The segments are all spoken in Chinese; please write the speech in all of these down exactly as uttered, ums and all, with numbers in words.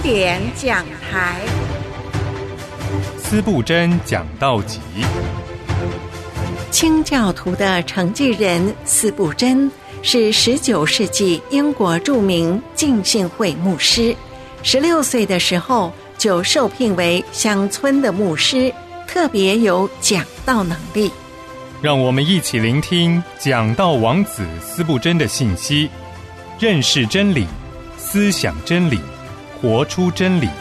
典讲台， 司布真讲道集。 清教徒的承继人司布真是十九世纪英国著名浸信会牧师，十六岁的时候就受聘为乡村的牧师，特别有讲道能力。 让我们一起聆听讲道王子司布真的信息，认识真理，思想真理，活出真理。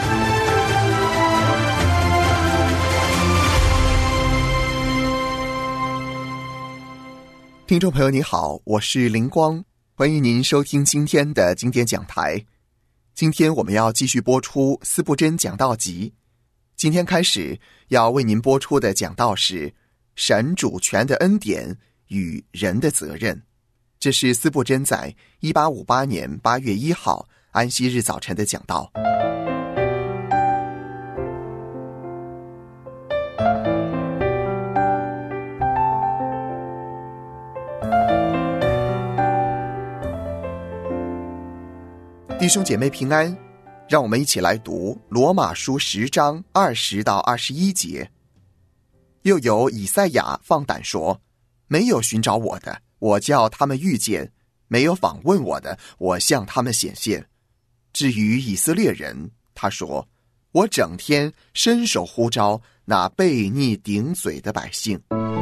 听众朋友你好，我是灵光，欢迎您收听今天的经典讲台。今天我们要继续播出司布真讲道集。今天开始要为您播出的讲道是神主权的恩典与人的责任。这是司布真在一八五八年八月一号安息日早晨的讲道。弟兄姐妹平安，让我们一起来读罗马书十章二十到二十一节。又有以赛亚放胆说，没有寻找我的，我叫他们遇见；没有访问我的，我向他们显现。至于以色列人，他说，我整天伸手呼召那悖逆顶嘴的百姓。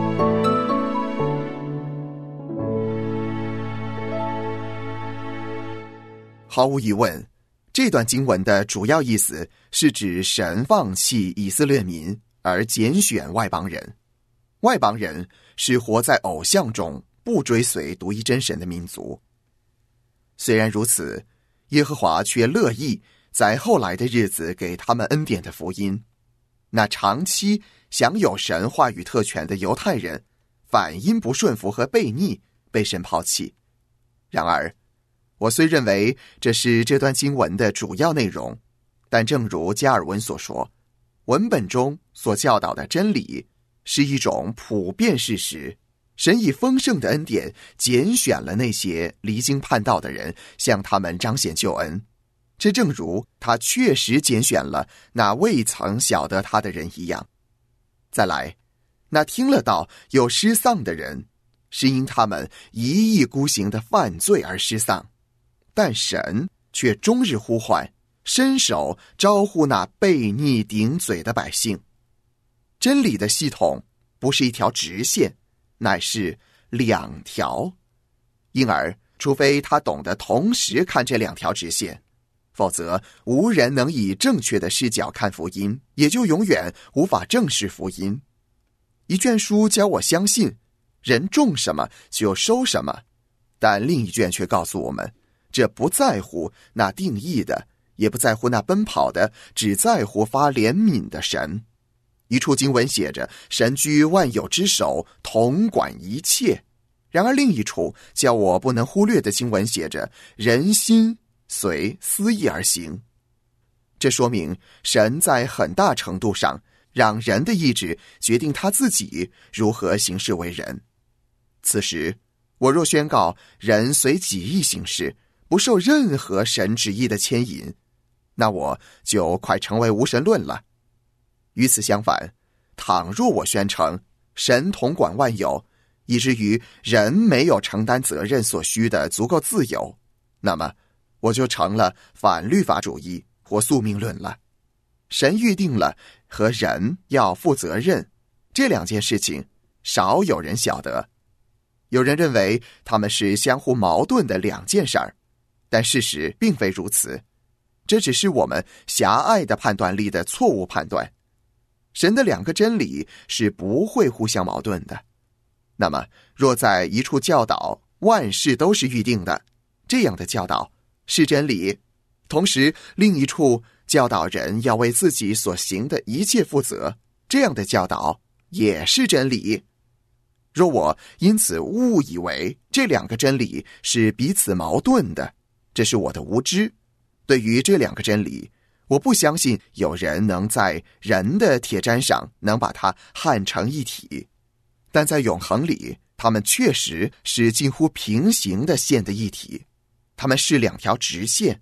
毫无疑问，这段经文的主要意思是指神放弃以色列民而拣选外邦人。外邦人是活在偶像中，不追随独一真神的民族。虽然如此，耶和华却乐意在后来的日子给他们恩典的福音。那长期享有神话语特权的犹太人，反因不顺服和悖逆被神抛弃。然而我虽认为这是这段经文的主要内容，但正如加尔文所说，文本中所教导的真理是一种普遍事实。神以丰盛的恩典拣选了那些离经叛道的人，向他们彰显救恩。这正如他确实拣选了那未曾晓得他的人一样。再来，那听了道又失丧的人，是因他们一意孤行的犯罪而失丧。但神却终日呼唤，伸手招呼那悖逆顶嘴的百姓。真理的系统不是一条直线，乃是两条。因而除非他懂得同时看这两条直线，否则无人能以正确的视角看福音，也就永远无法正视福音。一卷书教我相信人种什么就收什么，但另一卷却告诉我们，这不在乎那定义的，也不在乎那奔跑的，只在乎发怜悯的神。一处经文写着，神居万有之首，统管一切。然而另一处叫我不能忽略的经文写着，人心随私意而行。这说明神在很大程度上让人的意志决定他自己如何行事为人。此时我若宣告人随己意行事，不受任何神旨意的牵引，那我就快成为无神论了。与此相反，倘若我宣称神统管万有，以至于人没有承担责任所需的足够自由，那么我就成了反律法主义或宿命论了。神预定了和人要负责任，这两件事情少有人晓得。有人认为他们是相互矛盾的两件事儿，但事实并非如此，这只是我们狭隘的判断力的错误判断。神的两个真理是不会互相矛盾的。那么若在一处教导万事都是预定的，这样的教导是真理，同时另一处教导人要为自己所行的一切负责，这样的教导也是真理。若我因此误以为这两个真理是彼此矛盾的，这是我的无知。对于这两个真理，我不相信有人能在人的铁砧上能把它焊成一体，但在永恒里，它们确实是近乎平行的线的一体。它们是两条直线，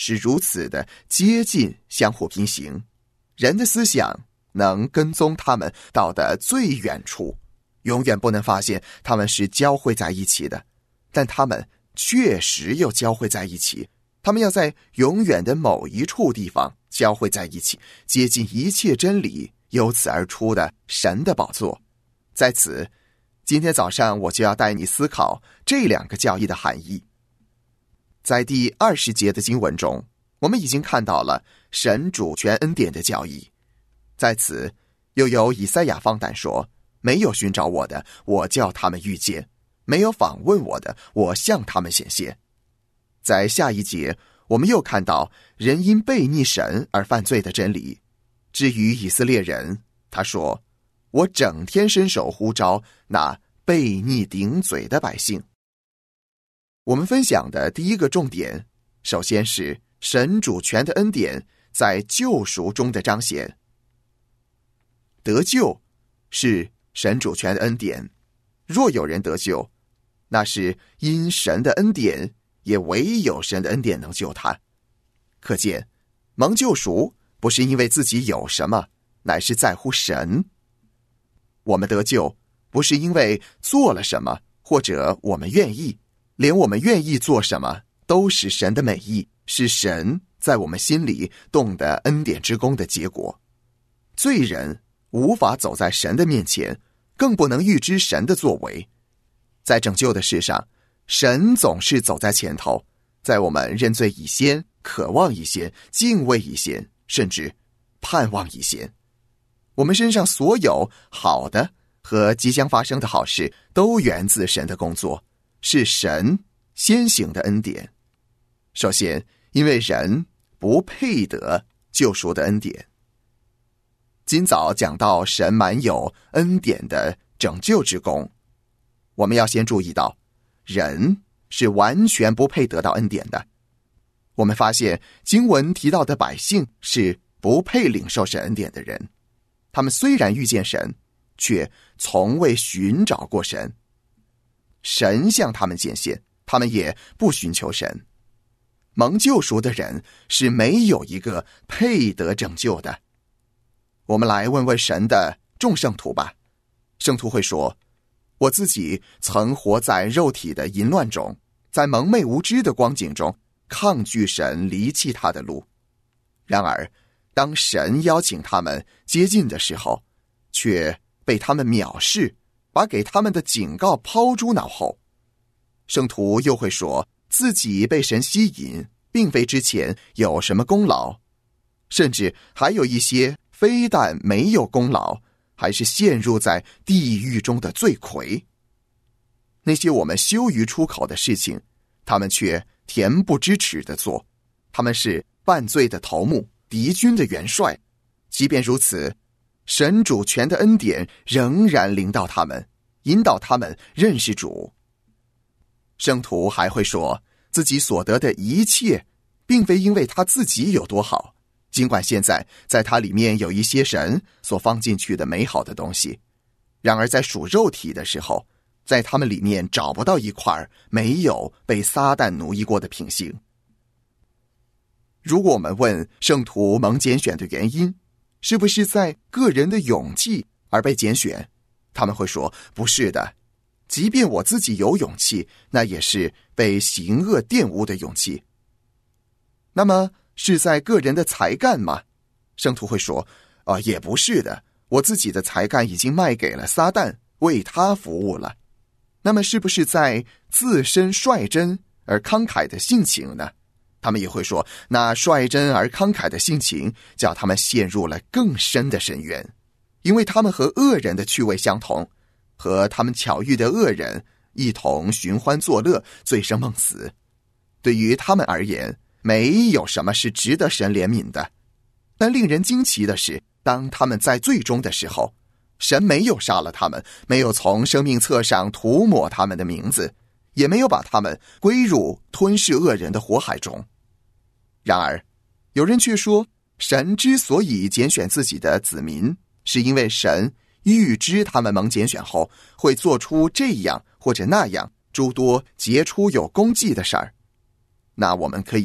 是如此的接近，相互平行，人的思想能跟踪他们到的最远处，永远不能发现他们是交汇在一起的，但他们确实又交汇在一起。他们要在永远的某一处地方交汇在一起，接近一切真理由此而出的神的宝座。在此，今天早上我就要带你思考这两个教义的含义。在第二十节的经文中，我们已经看到了神主权恩典的教义。在此，又有以赛亚放胆说，没有寻找我的，我叫他们遇见；没有访问我的，我向他们显现。在下一节，我们又看到人因背逆神而犯罪的真理。至于以色列人，他说，我整天伸手呼召那背逆顶嘴的百姓。我们分享的第一个重点，首先是神主权的恩典在救赎中的彰显。得救是神主权的恩典，若有人得救，那是因神的恩典，也唯有神的恩典能救他。可见，蒙救赎不是因为自己有什么，乃是在乎神。我们得救不是因为做了什么，或者我们愿意，连我们愿意做什么都是神的美意，是神在我们心里动的恩典之功的结果。罪人无法走在神的面前，更不能预知神的作为。在拯救的事上，神总是走在前头，在我们认罪以先，渴望以先，敬畏以先，甚至盼望以先。我们身上所有好的和即将发生的好事，都源自神的工作，是神先行的恩典。首先，因为人不配得救赎的恩典。今早讲到神满有恩典的拯救之功，我们要先注意到，人是完全不配得到恩典的。我们发现经文提到的百姓是不配领受神恩典的人，他们虽然遇见神，却从未寻找过神。神向他们显现，他们也不寻求神。蒙救赎的人是没有一个配得拯救的。我们来问问神的众圣徒吧。圣徒会说，我自己曾活在肉体的淫乱中，在蒙昧无知的光景中抗拒神，离弃他的路。然而当神邀请他们接近的时候，却被他们藐视，把给他们的警告抛诸脑后。圣徒又会说，自己被神吸引，并非之前有什么功劳，甚至还有一些非但没有功劳，还是陷入在地狱中的罪魁。那些我们羞于出口的事情，他们却恬不知耻地做。他们是犯罪的头目，敌军的元帅。即便如此，神主权的恩典仍然临到他们，引导他们认识主。圣徒还会说，自己所得的一切并非因为他自己有多好，尽管现在在他里面有一些神所放进去的美好的东西，然而在属肉体的时候，在他们里面找不到一块没有被撒旦奴役过的品性。如果我们问圣徒蒙拣选的原因，是不是在个人的勇气而被拣选，他们会说，不是的，即便我自己有勇气，那也是被行恶玷污的勇气。那么是在个人的才干吗？圣徒会说，啊、呃，也不是的，我自己的才干已经卖给了撒旦，为他服务了。那么是不是在自身率真而慷慨的性情呢？他们也会说，那率真而慷慨的性情叫他们陷入了更深的深渊，因为他们和恶人的趣味相同，和他们巧遇的恶人一同寻欢作乐，醉生梦死。对于他们而言，没有什么是值得神怜悯的。但令人惊奇的是，当他们在最终的时候，神没有杀了他们，没有从生命册上涂抹他们的名字，也没有把他们归入吞噬恶人的火海中。然而有人却说，神之所以拣选自己的子民，是因为神预知他们蒙拣选后会做出这样或者那样诸多杰出有功绩的事儿。那我们可以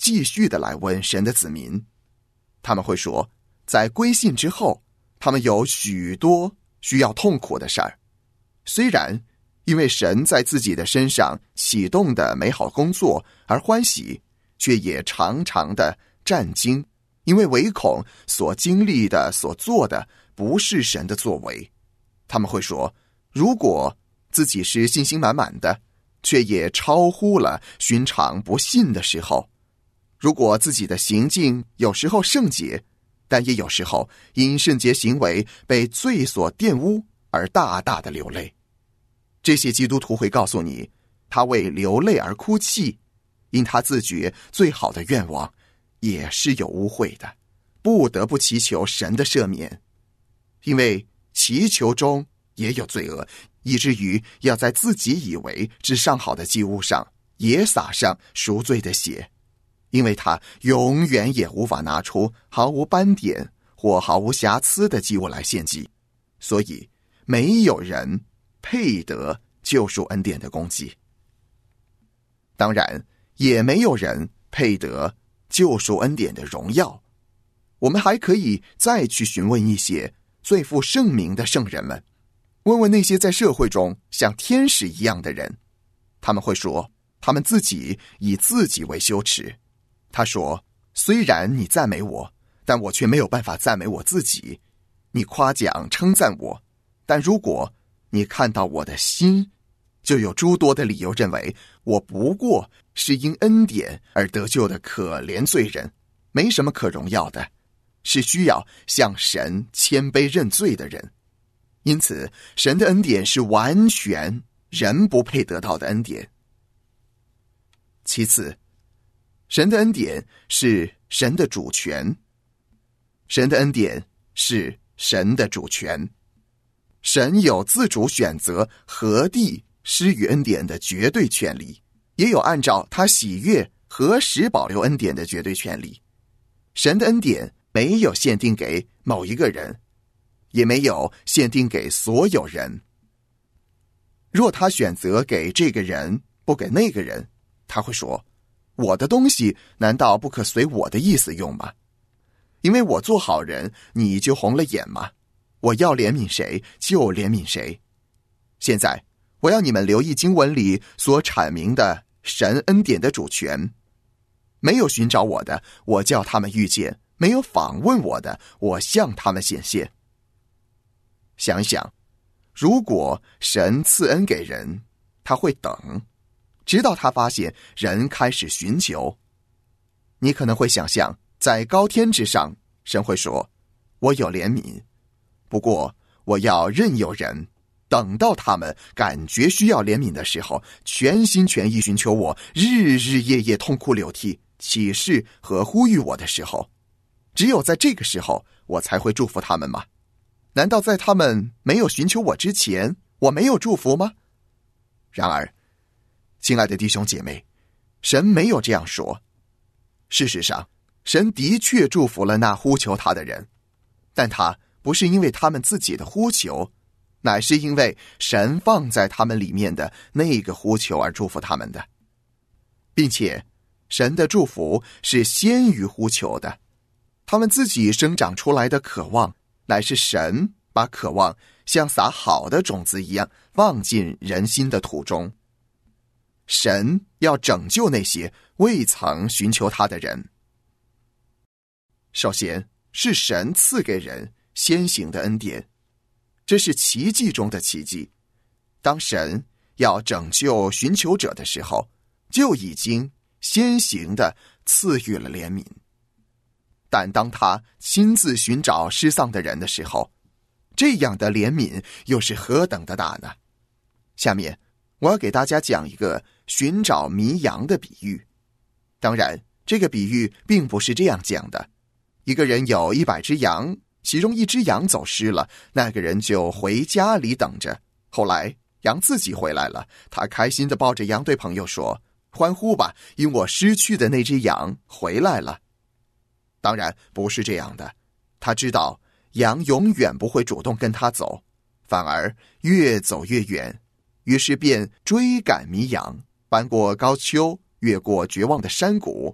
继续的来问神的子民。他们会说，在归信之后，他们有许多需要痛苦的事儿。虽然因为神在自己的身上启动的美好工作而欢喜，却也常常的战惊，因为唯恐所经历的所做的不是神的作为。他们会说，如果自己是信心满满的，却也超乎了寻常不信的时候，如果自己的行径有时候圣洁，但也有时候因圣洁行为被罪所玷污而大大的流泪，这些基督徒会告诉你，他为流泪而哭泣，因他自觉最好的愿望也是有污秽的，不得不祈求神的赦免，因为祈求中也有罪恶，以至于要在自己以为至上好的祭物上也撒上赎罪的血，因为他永远也无法拿出毫无斑点或毫无瑕疵的祭物来献祭，所以没有人配得救赎恩典的功绩。当然，也没有人配得救赎恩典的荣耀。我们还可以再去询问一些最负盛名的圣人们，问问那些在社会中像天使一样的人，他们会说，他们自己以自己为羞耻。他说，虽然你赞美我，但我却没有办法赞美我自己。你夸奖称赞我，但如果你看到我的心，就有诸多的理由认为我不过是因恩典而得救的可怜罪人，没什么可荣耀的，是需要向神谦卑认罪的人。因此，神的恩典是完全人不配得到的恩典。其次，神的恩典是神的主权。神的恩典是神的主权。神有自主选择何地施予恩典的绝对权利，也有按照他喜悦何时保留恩典的绝对权利。神的恩典没有限定给某一个人，也没有限定给所有人。若他选择给这个人，不给那个人，他会说，我的东西难道不可随我的意思用吗？因为我做好人，你就红了眼吗？我要怜悯谁就怜悯谁。现在我要你们留意经文里所阐明的神恩典的主权。没有寻找我的，我叫他们遇见；没有访问我的，我向他们显现。想一想，如果神赐恩给人，他会等，直到他发现人开始寻求。你可能会想象，在高天之上，神会说，我有怜悯，不过我要任由人等到他们感觉需要怜悯的时候，全心全意寻求我，日日夜夜痛哭流涕，启示和呼吁我的时候，只有在这个时候，我才会祝福他们吗？难道在他们没有寻求我之前，我没有祝福吗？然而，亲爱的弟兄姐妹，神没有这样说。事实上，神的确祝福了那呼求他的人，但他不是因为他们自己的呼求，乃是因为神放在他们里面的那个呼求而祝福他们的，并且神的祝福是先于呼求的。他们自己生长出来的渴望，乃是神把渴望像撒好的种子一样放进人心的土中。神要拯救那些未曾寻求他的人。首先是神赐给人先行的恩典，这是奇迹中的奇迹。当神要拯救寻求者的时候，就已经先行的赐予了怜悯。但当他亲自寻找失丧的人的时候，这样的怜悯又是何等的大呢？下面我要给大家讲一个寻找迷羊的比喻。当然，这个比喻并不是这样讲的。一个人有一百只羊，其中一只羊走失了，那个人就回家里等着。后来羊自己回来了，他开心地抱着羊对朋友说，欢呼吧，因我失去的那只羊回来了。当然不是这样的，他知道羊永远不会主动跟他走，反而越走越远，于是便追赶迷羊，翻过高丘，越过绝望的山谷，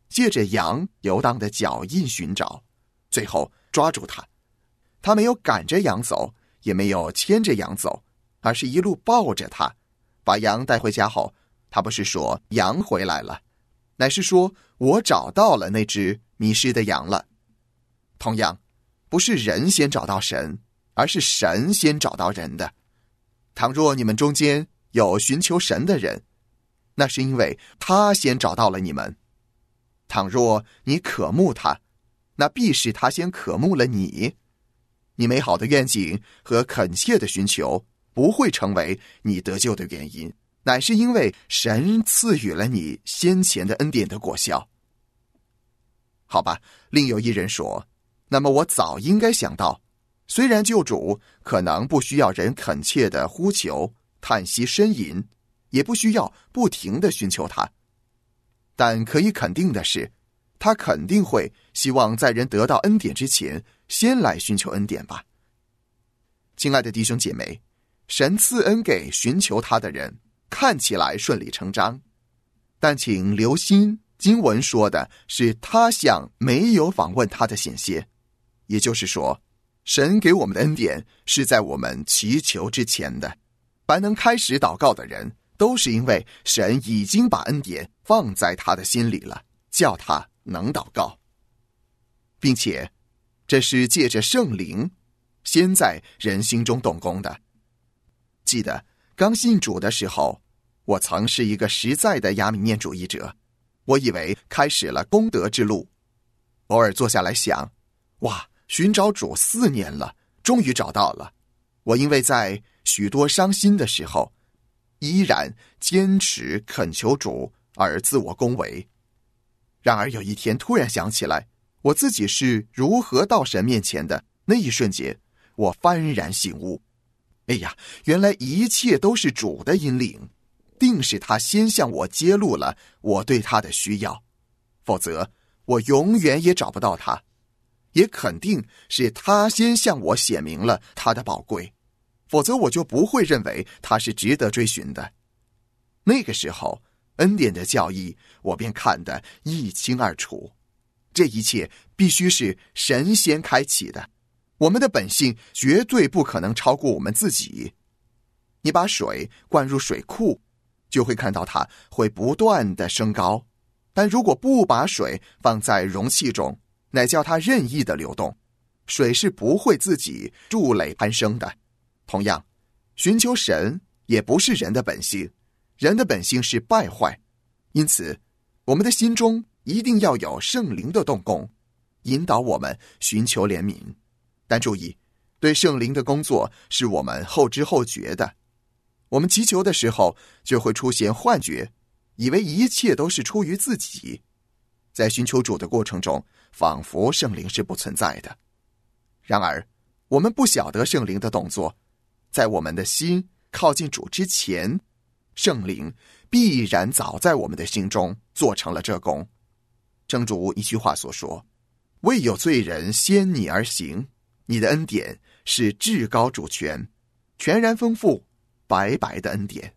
借着羊游荡的脚印寻找，最后抓住他。他没有赶着羊走，也没有牵着羊走，而是一路抱着他。把羊带回家后，他不是说羊回来了，乃是说我找到了那只迷失的羊了。同样，不是人先找到神，而是神先找到人的。倘若你们中间有寻求神的人，那是因为他先找到了你们。倘若你渴慕他，那必是他先渴慕了你。你美好的愿景和恳切的寻求不会成为你得救的原因，乃是因为神赐予了你先前的恩典的果效。好吧，另有一人说，那么我早应该想到，虽然救主可能不需要人恳切的呼求、叹息、呻吟，也不需要不停地寻求他，但可以肯定的是，他肯定会希望在人得到恩典之前，先来寻求恩典吧。亲爱的弟兄姐妹，神赐恩给寻求他的人，看起来顺理成章，但请留心，经文说的是他向没有访问他的显现，也就是说，神给我们的恩典是在我们祈求之前的。凡能开始祷告的人，都是因为神已经把恩典放在他的心里了，叫他能祷告，并且这是借着圣灵先在人心中动工的。记得刚信主的时候，我曾是一个实在的亚米念主义者，我以为开始了功德之路。偶尔坐下来想，哇，寻找主四年了，终于找到了。我因为在许多伤心的时候，依然坚持恳求主而自我恭维。然而有一天突然想起来，我自己是如何到神面前的，那一瞬间，我幡然醒悟。哎呀，原来一切都是主的引领，定是他先向我揭露了我对他的需要，否则我永远也找不到他。也肯定是他先向我显明了他的宝贵，否则我就不会认为他是值得追寻的。那个时候，恩典的教义我便看得一清二楚。这一切必须是神先开启的，我们的本性绝对不可能超过我们自己。你把水灌入水库，就会看到它会不断的升高，但如果不把水放在容器中，乃叫它任意的流动，水是不会自己筑垒攀升的。同样，寻求神也不是人的本性，人的本性是败坏，因此我们的心中一定要有圣灵的动工，引导我们寻求怜悯。但注意，对圣灵的工作是我们后知后觉的。我们祈求的时候就会出现幻觉，以为一切都是出于自己。在寻求主的过程中，仿佛圣灵是不存在的。然而，我们不晓得圣灵的动作，在我们的心靠近主之前，圣灵必然早在我们的心中做成了这功。正如一句话所说，未有罪人先你而行，你的恩典是至高主权，全然丰富，白白的恩典。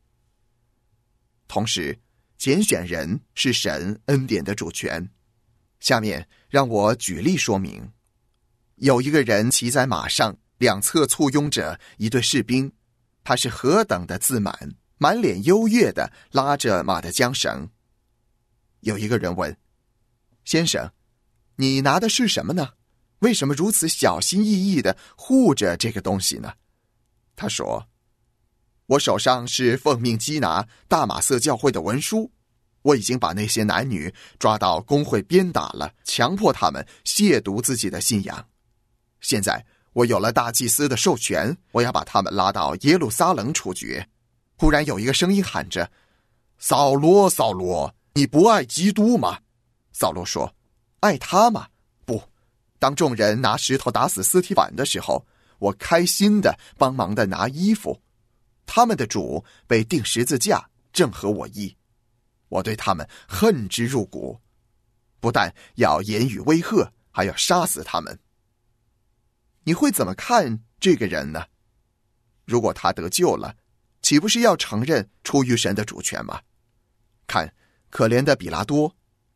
同时，拣选人是神恩典的主权。下面让我举例说明。有一个人骑在马上，两侧簇拥着一队士兵，他是何等的自满，满脸优越地拉着马的缰绳。有一个人问，先生，你拿的是什么呢？为什么如此小心翼翼地护着这个东西呢？他说，我手上是奉命缉拿大马色教会的文书，我已经把那些男女抓到公会鞭打了，强迫他们亵渎自己的信仰。现在我有了大祭司的授权，我要把他们拉到耶路撒冷处决。忽然有一个声音喊着，扫罗，扫罗，你不爱基督吗？扫罗说，爱他吗？不。当众人拿石头打死司提反的时候，我开心地帮忙地拿衣服。他们的主被钉十字架，正合我意。我对他们恨之入骨，不但要言语威吓，还要杀死他们。你会怎么看这个人呢？如果他得救了，岂不是要承认出于神的主权吗？看，可怜的比拉多，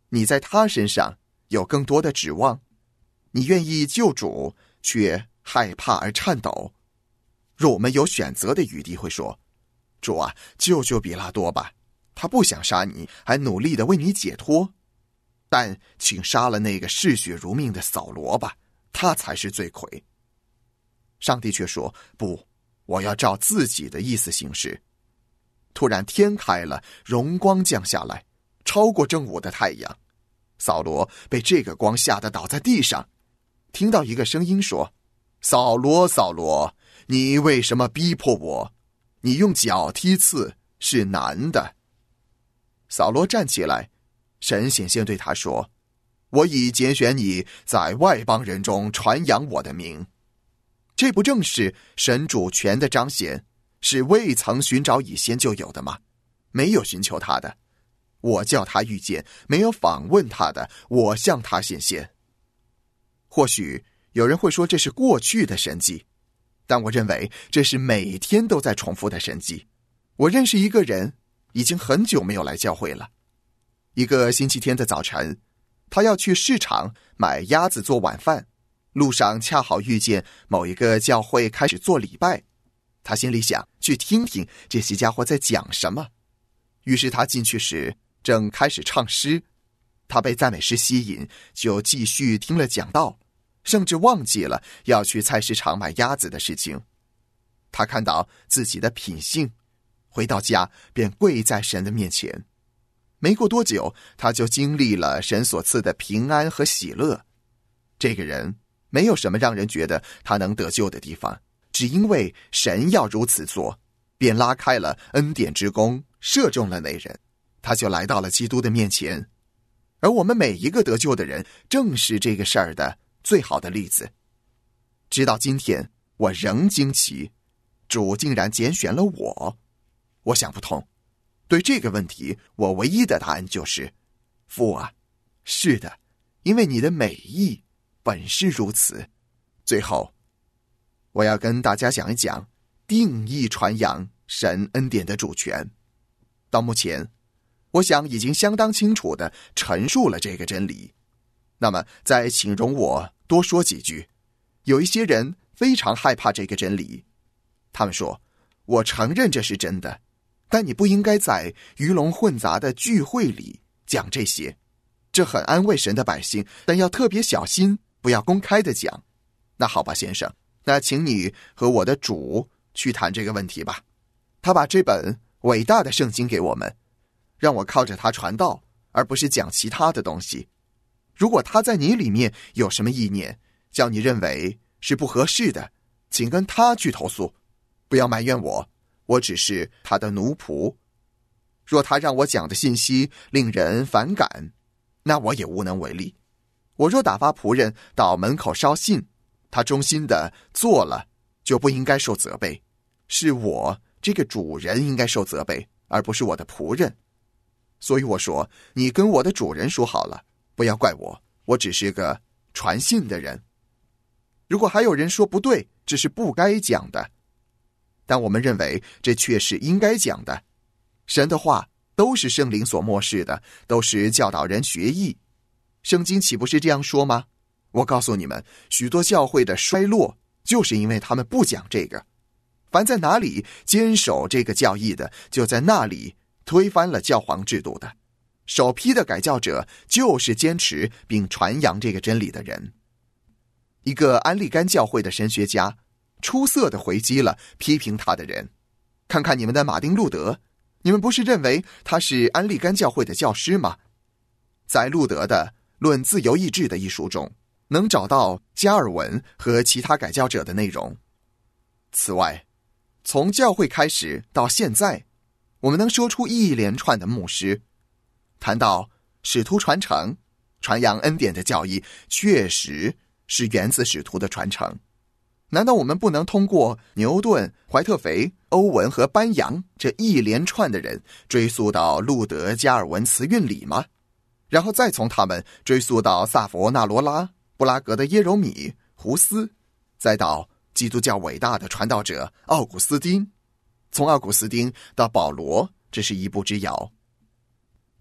你在他身上有更多的指望，你愿意救主，却害怕而颤抖。若我们有选择的余地，会说，主啊，救救比拉多吧，他不想杀你，还努力地为你解脱。但请杀了那个嗜血如命的扫罗吧，他才是罪魁。上帝却说，不，我要照自己的意思行事。突然天开了，荣光降下来，超过正午的太阳。扫罗被这个光吓得倒在地上，听到一个声音说，扫罗，扫罗，你为什么逼迫我？你用脚踢刺是难的。扫罗站起来，神显现对他说，我已拣选你在外邦人中传扬我的名。这不正是神主权的彰显，是未曾寻找以先就有的吗？没有寻求他的，我叫他遇见；没有访问他的，我向他显现。或许有人会说这是过去的神迹，但我认为这是每天都在重复的神迹。我认识一个人，已经很久没有来教会了。一个星期天的早晨，他要去市场买鸭子做晚饭，路上恰好遇见某一个教会开始做礼拜，他心里想去听听这些家伙在讲什么。于是他进去时正开始唱诗，他被赞美诗吸引，就继续听了讲道，甚至忘记了要去菜市场买鸭子的事情。他看到自己的品性，回到家便跪在神的面前。没过多久，他就经历了神所赐的平安和喜乐。这个人没有什么让人觉得他能得救的地方，只因为神要如此做，便拉开了恩典之弓，射中了那人，他就来到了基督的面前。而我们每一个得救的人，正是这个事儿的最好的例子。直到今天，我仍惊奇，主竟然拣选了我。我想不通。对这个问题，我唯一的答案就是，父啊，是的，因为你的美意本是如此。最后，我要跟大家讲一讲定义传扬神恩典的主权。到目前，我想已经相当清楚地陈述了这个真理。那么，再请容我多说几句。有一些人非常害怕这个真理，他们说，我承认这是真的，但你不应该在鱼龙混杂的聚会里讲这些。这很安慰神的百姓，但要特别小心，不要公开的讲。那好吧，先生，那请你和我的主去谈这个问题吧。他把这本伟大的圣经给我们，让我靠着它传道，而不是讲其他的东西。如果他在你里面有什么意念，叫你认为是不合适的，请跟他去投诉，不要埋怨我，我只是他的奴仆。若他让我讲的信息令人反感，那我也无能为力。我若打发仆人到门口捎信，他忠心的做了，就不应该受责备。是我这个主人应该受责备，而不是我的仆人。所以我说，你跟我的主人说好了，不要怪我，我只是个传信的人。如果还有人说不对，这是不该讲的，但我们认为这却是应该讲的。神的话都是圣灵所默示的，都是教导人学艺。圣经岂不是这样说吗？我告诉你们，许多教会的衰落，就是因为他们不讲这个。凡在哪里坚守这个教义的，就在那里推翻了教皇制度的。首批的改教者就是坚持并传扬这个真理的人。一个安利甘教会的神学家出色地回击了批评他的人。看看你们的马丁路德，你们不是认为他是安利甘教会的教师吗？在路德的《论自由意志》的一书中，能找到加尔文和其他改教者的内容。此外，从教会开始到现在，我们能说出一连串的牧师谈到使徒传承，传扬恩典的教义确实是源自使徒的传承。难道我们不能通过牛顿、怀特肥、欧文和班扬这一连串的人追溯到路德、加尔文、慈运里吗？然后再从他们追溯到萨佛纳罗拉、布拉格的耶柔米、胡斯，再到基督教伟大的传道者奥古斯丁，从奥古斯丁到保罗，这是一步之遥。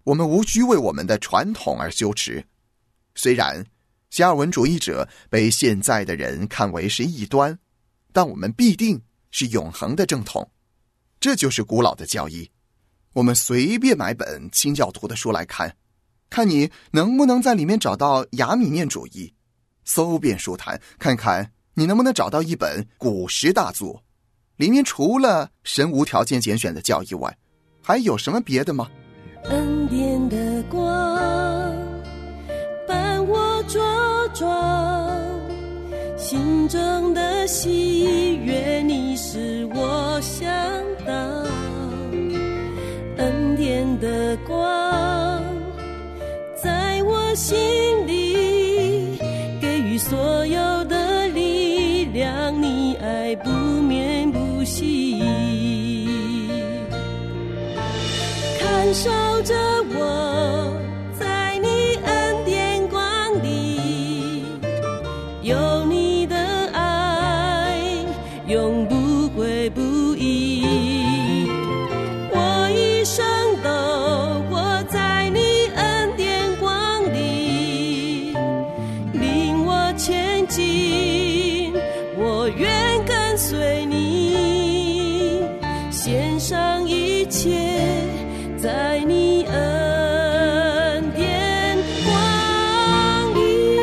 我们无需为我们的传统而羞耻。虽然加尔文主义者被现在的人看为是异端，但我们必定是永恒的正统。这就是古老的教义。我们随便买本清教徒的书来看，看你能不能在里面找到亚米念主义，搜遍书坛，看看你能不能找到一本古时大作，里面除了神无条件拣选的教义外，还有什么别的吗？ 恩典的光伴我茁壮，心中的喜悦你使我想到，恩典的光在我心里给予所有的力量，你爱不眠不息，看守着我在你恩典光里，有你的爱永不会不移，我一生都活在你恩典光里，领我前进，我愿跟随你，献上一切在你恩典光里。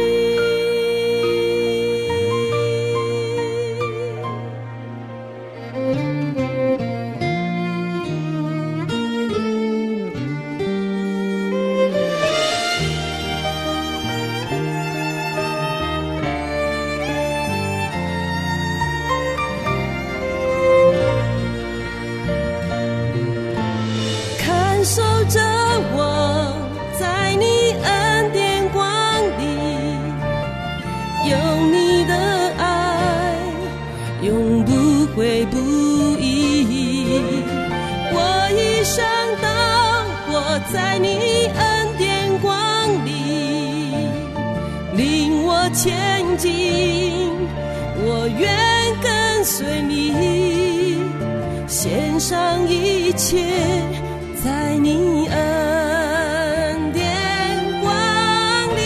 看守着我在你恩典光里，有你的爱永不会不移，我一生都活在你恩典光里，领我前进，我愿跟随你，献上一切在你恩典光里，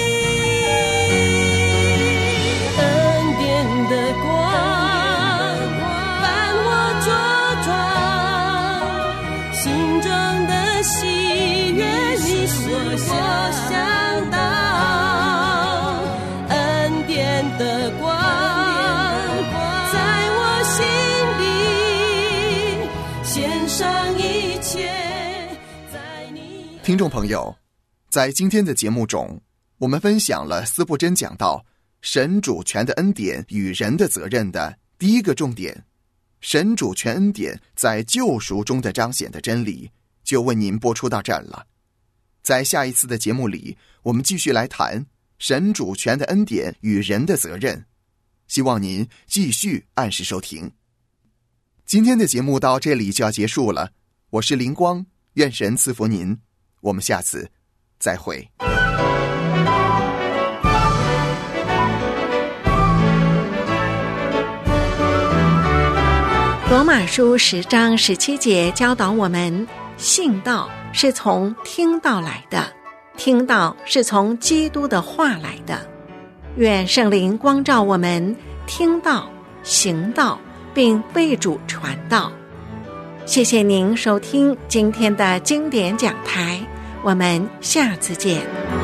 恩典的光伴我茁壮，心中的喜悦你使我想到，恩典的光在我心里，献上一切。 听众朋友，在今天的节目中，我们分享了司布真讲到神主权的恩典与人的责任的第一个重点，神主权恩典在救赎中的彰显的真理，就为您播出到这儿了。在下一次的节目里，我们继续来谈神主权的恩典与人的责任，希望您继续按时收听。今天的节目到这里就要结束了，我是灵光，愿神赐福您，我们下次再会。 罗马书十章十七节教导我们，信道是从听道来的，听道是从基督的话来的。愿圣灵光照我们，听道、行道，并为主传道。谢谢您收听今天的经典讲台，我们下次见。